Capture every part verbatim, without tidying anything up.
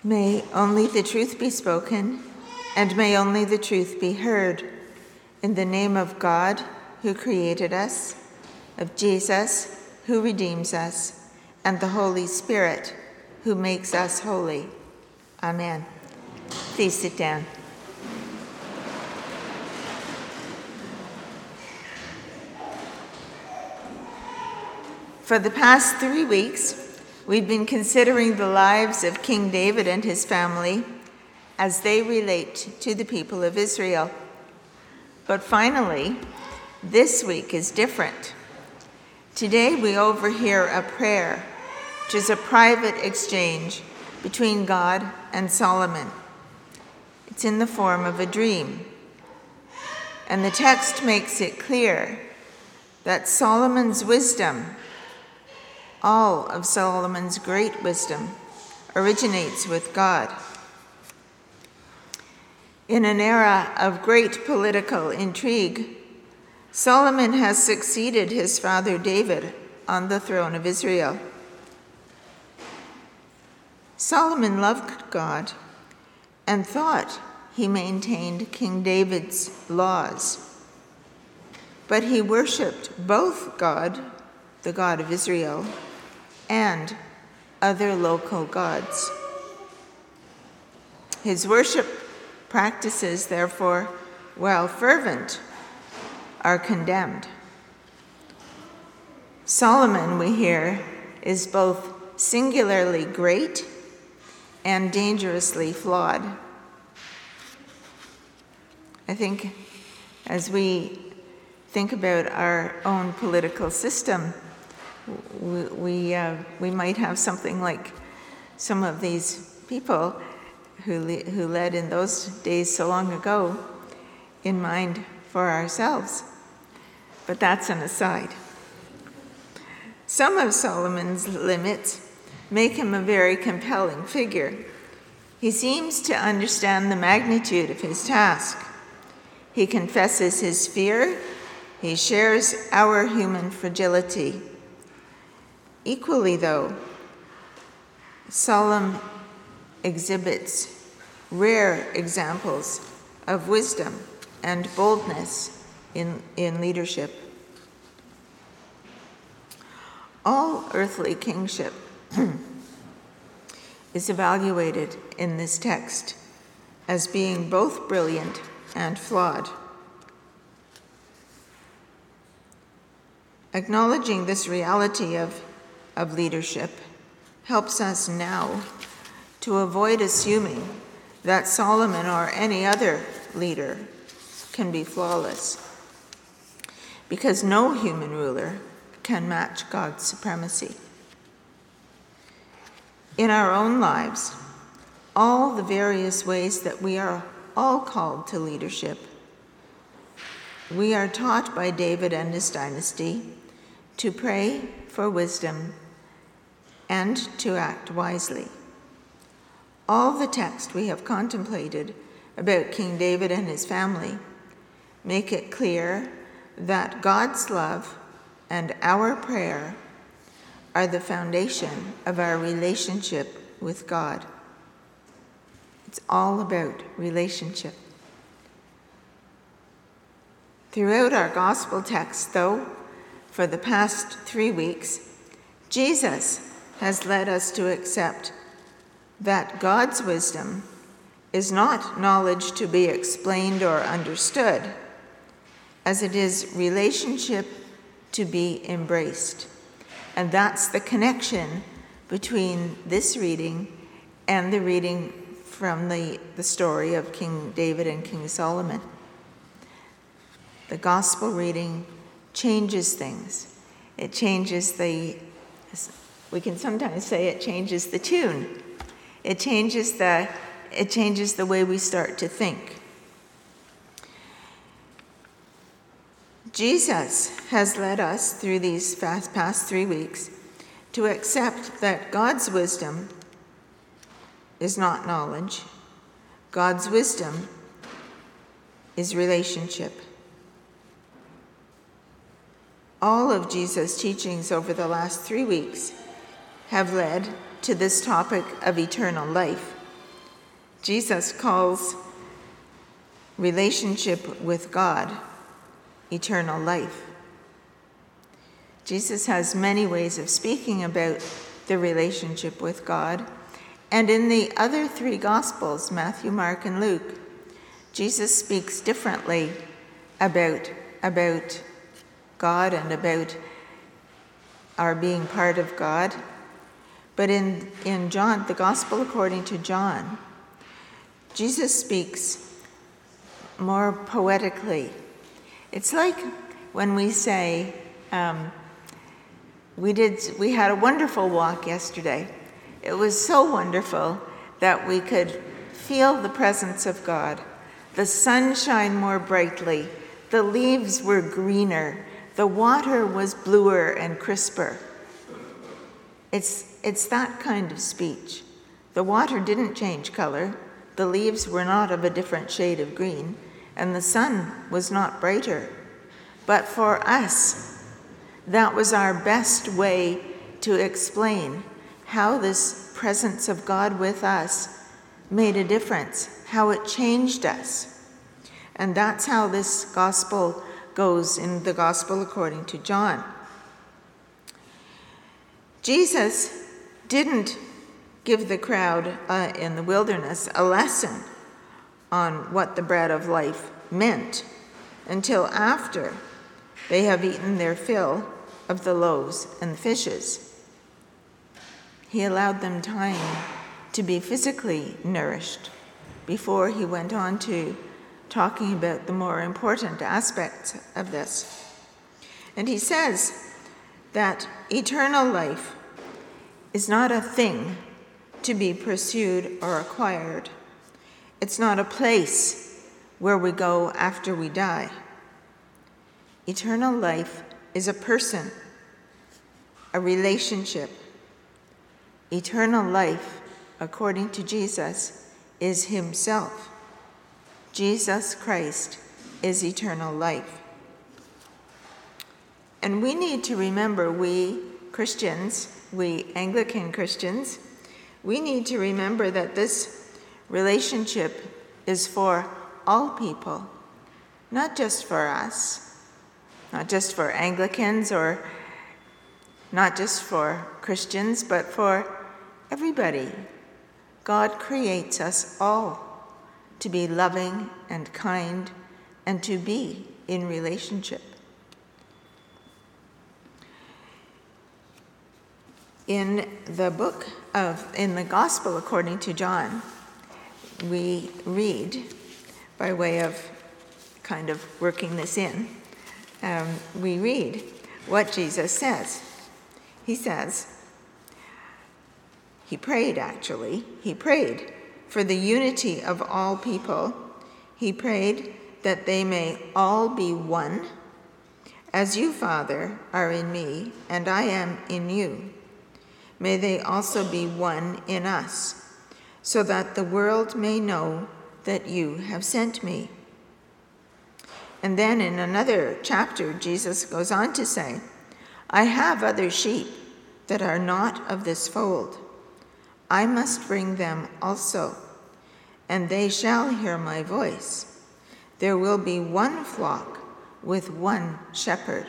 May only the truth be spoken, and may only the truth be heard. In the name of God, who created us, of Jesus, who redeems us, and the Holy Spirit, who makes us holy. Amen. Please sit down. For the past three weeks, we've been considering the lives of King David and his family as they relate to the people of Israel. But finally, this week is different. Today we overhear a prayer, which is a private exchange between God and Solomon. It's in the form of a dream. And the text makes it clear that Solomon's wisdom, all of Solomon's great wisdom, originates with God. In an era of great political intrigue, Solomon has succeeded his father David on the throne of Israel. Solomon loved God and thought he maintained King David's laws, but he worshipped both God, the God of Israel, and other local gods. His worship practices, therefore, while fervent, are condemned. Solomon, we hear, is both singularly great and dangerously flawed. I think as we think about our own political system, we we, uh, we might have something like some of these people who le- who led in those days so long ago in mind for ourselves. But that's an aside. Some of Solomon's limits make him a very compelling figure. He seems to understand the magnitude of his task. He confesses his fear. He shares our human fragility. Equally, though, Solomon exhibits rare examples of wisdom and boldness in, in leadership. All earthly kingship is evaluated in this text as being both brilliant and flawed. Acknowledging this reality of, of leadership helps us now to avoid assuming that Solomon or any other leader can be flawless, because no human ruler can match God's supremacy. In our own lives, all the various ways that we are all called to leadership, we are taught by David and his dynasty to pray for wisdom and to act wisely. All the text we have contemplated about King David and his family make it clear that God's love and our prayer are the foundation of our relationship with God. It's all about relationship. Throughout our gospel text, though, for the past three weeks, Jesus has led us to accept that God's wisdom is not knowledge to be explained or understood, as it is relationship to be embraced. And that's the connection between this reading and the reading from the, the story of King David and King Solomon. The gospel reading changes things. It changes the, we can sometimes say it changes the tune. It changes the, it changes the way we start to think. Jesus has led us through these fast past three weeks to accept that God's wisdom is not knowledge. God's wisdom is relationship. All of Jesus' teachings over the last three weeks have led to this topic of eternal life. Jesus calls relationship with God eternal life. Jesus has many ways of speaking about the relationship with God. And in the other three Gospels, Matthew, Mark, and Luke, Jesus speaks differently about, about God and about our being part of God. But in, in John, the Gospel according to John, Jesus speaks more poetically. It's like when we say, um, we did, we had a wonderful walk yesterday. It was so wonderful that we could feel the presence of God. The sun shined more brightly. The leaves were greener. The water was bluer and crisper. It's, it's that kind of speech. The water didn't change color. The leaves were not of a different shade of green, and the sun was not brighter. But for us, that was our best way to explain how this presence of God with us made a difference, how it changed us. And that's how this gospel goes in the Gospel according to John. Jesus didn't give the crowd uh, in the wilderness a lesson on what the bread of life meant until after they have eaten their fill of the loaves and the fishes. He allowed them time to be physically nourished before he went on to talking about the more important aspects of this. And he says that eternal life is not a thing to be pursued or acquired. It's not a place where we go after we die. Eternal life is a person, a relationship. Eternal life, according to Jesus, is himself. Jesus Christ is eternal life. And we need to remember, we Christians, we Anglican Christians, we need to remember that this relationship is for all people, not just for us, not just for Anglicans or not just for Christians, but for everybody. God creates us all to be loving and kind and to be in relationship. In the book of, in the Gospel according to John, we read, by way of kind of working this in, um, we read what Jesus says. He says, he prayed actually, he prayed for the unity of all people. He prayed that they may all be one, as you, Father, are in me, and I am in you. May they also be one in us, so that the world may know that you have sent me. And then in another chapter, Jesus goes on to say, I have other sheep that are not of this fold. I must bring them also, and they shall hear my voice. There will be one flock with one shepherd.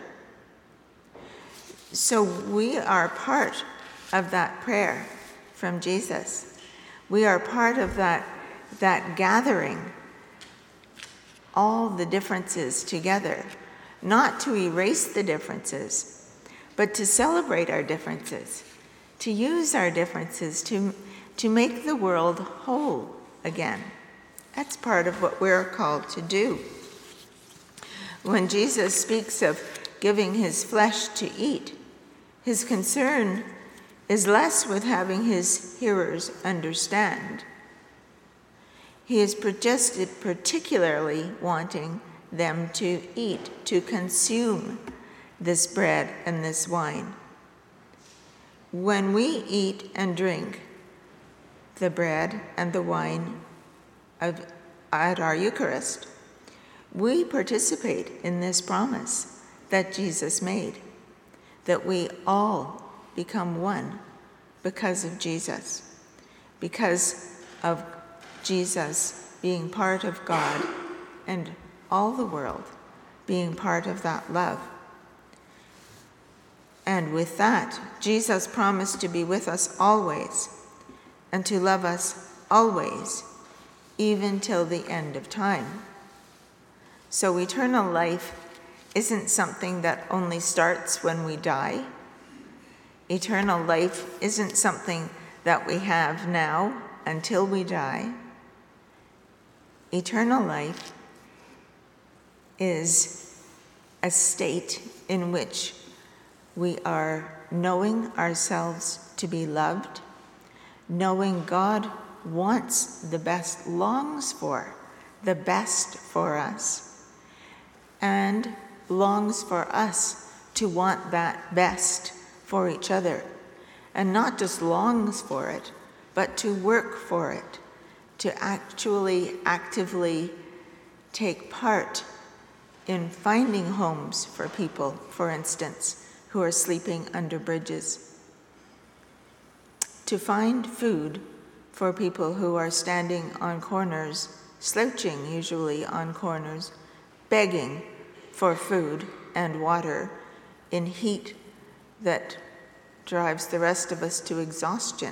So we are part of that prayer from Jesus. We are part of that, that gathering all the differences together, not to erase the differences, but to celebrate our differences, to use our differences to, to make the world whole again. That's part of what we're called to do. When Jesus speaks of giving his flesh to eat, his concern is less with having his hearers understand. He is just particularly wanting them to eat, to consume this bread and this wine. When we eat and drink the bread and the wine of, at our Eucharist, we participate in this promise that Jesus made, that we all become one because of Jesus, because of Jesus being part of God and all the world being part of that love. And with that, Jesus promised to be with us always and to love us always, even till the end of time. So eternal life isn't something that only starts when we die. Eternal life isn't something that we have now until we die. Eternal life is a state in which we are knowing ourselves to be loved, knowing God wants the best, longs for the best for us, and longs for us to want that best for each other. And not just longs for it, but to work for it, to actually actively take part in finding homes for people, for instance, who are sleeping under bridges, to find food for people who are standing on corners, slouching usually on corners, begging for food and water in heat that drives the rest of us to exhaustion.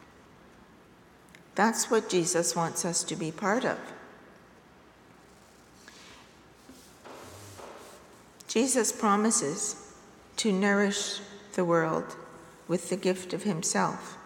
That's what Jesus wants us to be part of. Jesus promises to nourish the world with the gift of himself.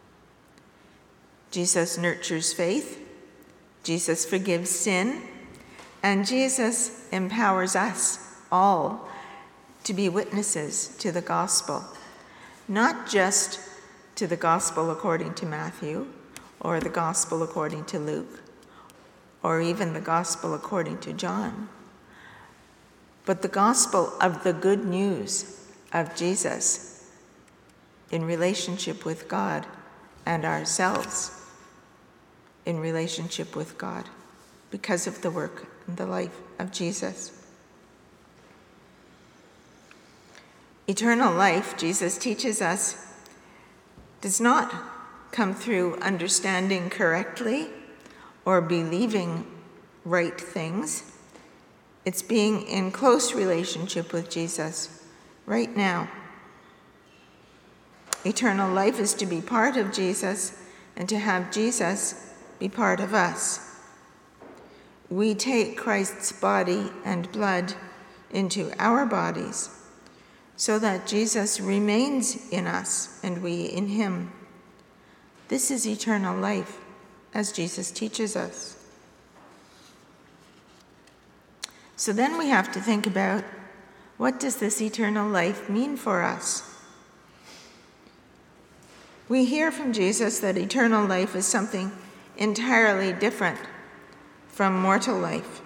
Jesus nurtures faith, Jesus forgives sin, and Jesus empowers us all to be witnesses to the gospel, not just to the gospel according to Matthew, or the gospel according to Luke, or even the gospel according to John, but the gospel of the good news of Jesus in relationship with God and ourselves in relationship with God because of the work and the life of Jesus. Eternal life, Jesus teaches us, does not come through understanding correctly or believing right things. It's being in close relationship with Jesus right now. Eternal life is to be part of Jesus and to have Jesus be part of us. We take Christ's body and blood into our bodies so that Jesus remains in us and we in him. This is eternal life, as Jesus teaches us. So then we have to think about, what does this eternal life mean for us? We hear from Jesus that eternal life is something entirely different from mortal life.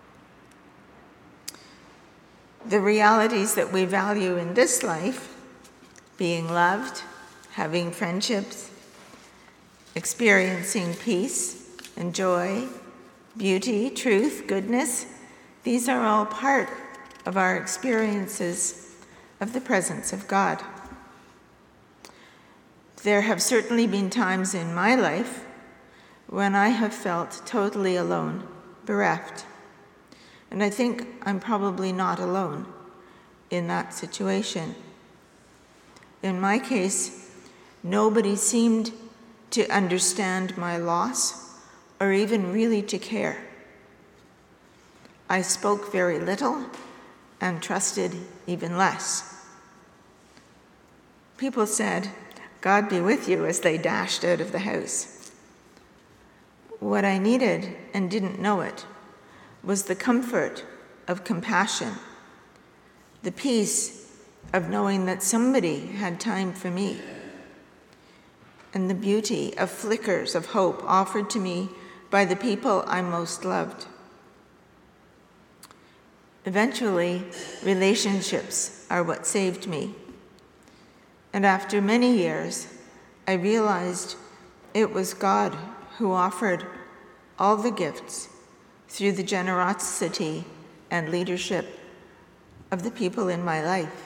The realities that we value in this life, being loved, having friendships, experiencing peace and joy, beauty, truth, goodness, these are all part of our experiences of the presence of God. There have certainly been times in my life when I have felt totally alone, bereft. And I think I'm probably not alone in that situation. In my case, nobody seemed to understand my loss or even really to care. I spoke very little and trusted even less. People said, "God be with you," as they dashed out of the house. What I needed, and didn't know it, was the comfort of compassion, the peace of knowing that somebody had time for me, and the beauty of flickers of hope offered to me by the people I most loved. Eventually, relationships are what saved me. And after many years, I realized it was God who offered all the gifts through the generosity and leadership of the people in my life.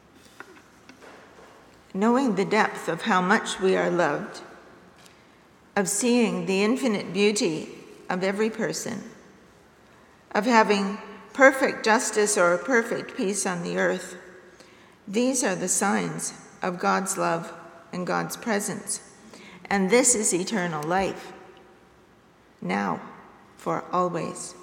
Knowing the depth of how much we are loved of seeing the infinite beauty of every person, of having perfect justice or perfect peace on the earth. These are the signs of God's love and God's presence. And this is eternal life, now, for always.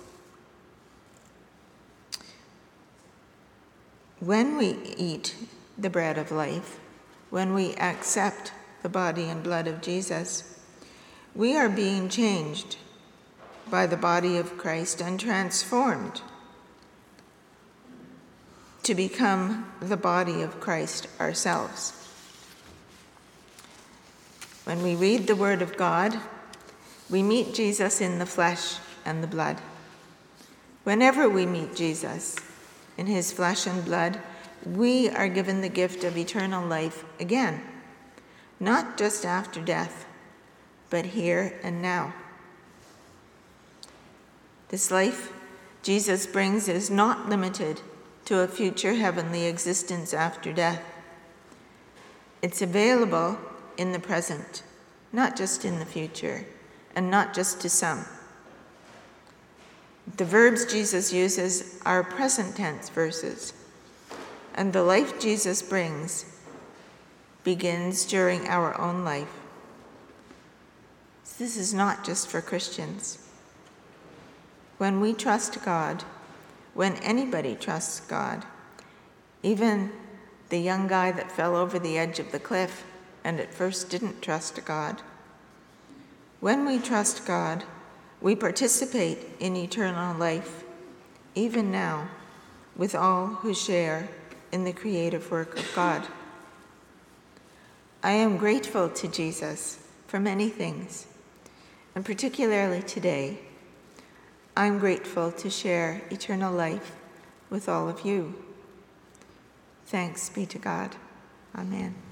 When we eat the bread of life, when we accept the body and blood of Jesus, we are being changed by the body of Christ and transformed to become the body of Christ ourselves. When we read the Word of God, we meet Jesus in the flesh and the blood. Whenever we meet Jesus in his flesh and blood, we are given the gift of eternal life again, not just after death, but here and now. This life Jesus brings is not limited to a future heavenly existence after death. It's available in the present, not just in the future, and not just to some. The verbs Jesus uses are present tense verses, and the life Jesus brings begins during our own life. This is not just for Christians. When we trust God, when anybody trusts God, even the young guy that fell over the edge of the cliff and at first didn't trust God, when we trust God, we participate in eternal life, even now, with all who share in the creative work of God. I am grateful to Jesus for many things, and particularly today, I'm grateful to share eternal life with all of you. Thanks be to God. Amen.